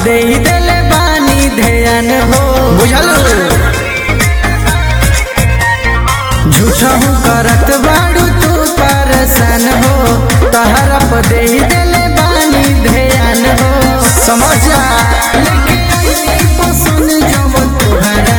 दे दिले बानी ध्यान हो बुझल झूठा हूँ करत बाड़ू तू परेशान हो तहरा पर दे दिले बानी ध्यान हो समझ जा पसंद जब तुहरा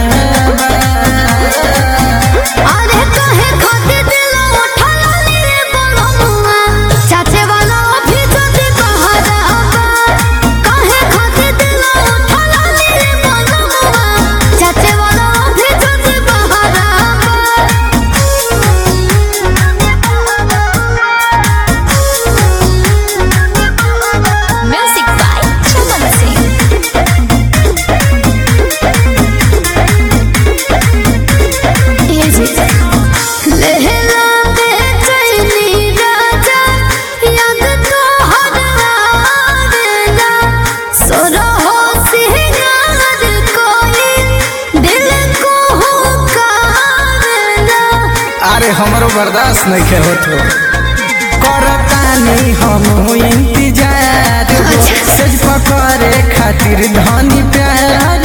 अरे हमरो बर्दाश्त नहीं के होत हो करतानी हम इंतजार सज पकड़े खातिर धनी प्यार